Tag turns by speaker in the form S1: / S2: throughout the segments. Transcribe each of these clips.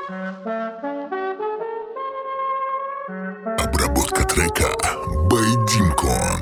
S1: Обработка трека Байдимкон.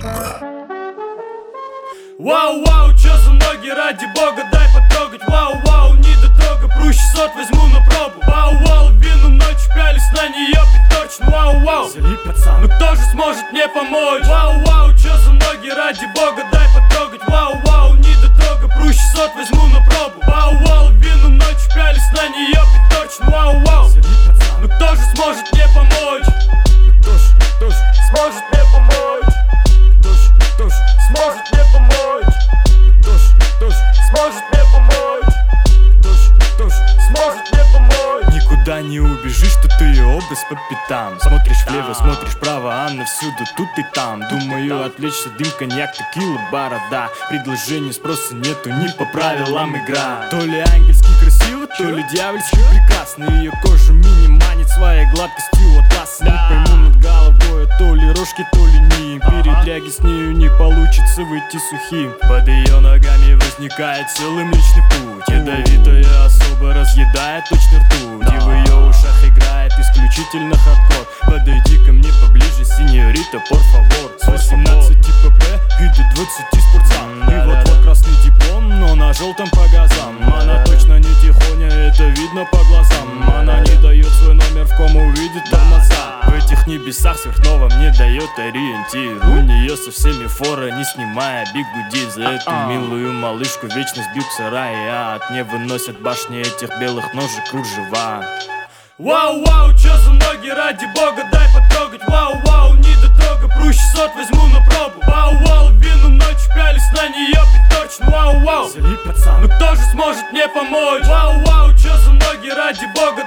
S2: Вау-вау, чё за ноги, ради бога, дай потрогать. Вау-вау, не дотрога, проще сот возьму на пробу. Вау-вау, вину ночью пялись на неё точно. Вау-вау, ну кто же сможет мне помочь? Вау-вау, чё за ноги, ради бога, дай потрогать. Вау-вау, не дотрога, проще сот возьму на пробу. Вау-вау, вину ночью пялись на неё точно. Вау-вау, ну кто же сможет мне помочь? Кто же сможет мне помочь? Кто же сможет мне помочь? Кто же сможет мне помочь? Кто же сможет мне помочь? Никуда не убежишь, что ты ее образ по пятам. Смотришь влево, смотришь вправо, она всюду, тут и там. Думаю, отвлечься, дым, коньяк, текила, борода. Предложений спроса нету, не по правилам игра. То ли ангельски красиво, то ли дьявольски прекрасно. Ее кожа мини манит своей гладкостью атлас. Не пойму над головой, то ли рожки, то ли не. Передряги с нею не получится выйти сухим. Под ее ногами возникает целый млечный путь. Ядовитая особо разъедает точно ртуть. И в ее ушах играет исключительно хардкор. Подойди ко мне поближе, сеньорита, por favor. С 18 ПП и до 20 спортзал. И вот красный диплом, но на желтом по газам. Она точно не тихоня, это видно по глазам. Она не дает свой номер, в ком увидит тормоза. В этих небесах сверхновым не дает ориентир. У нее со всеми фора, не снимая бигуди. За эту милую малышку вечно сбил к сарае, а от не выносят башни этих белых ножек кружева. Вау-вау, чё за ноги, ради бога, дай потрогать. Вау-вау, не дотрога, проще сот возьму на пробу. Вау-вау, вину ночью пялись на неё точно. Вау-вау, ну кто же сможет мне помочь? Вау-вау, чё за ноги, ради бога,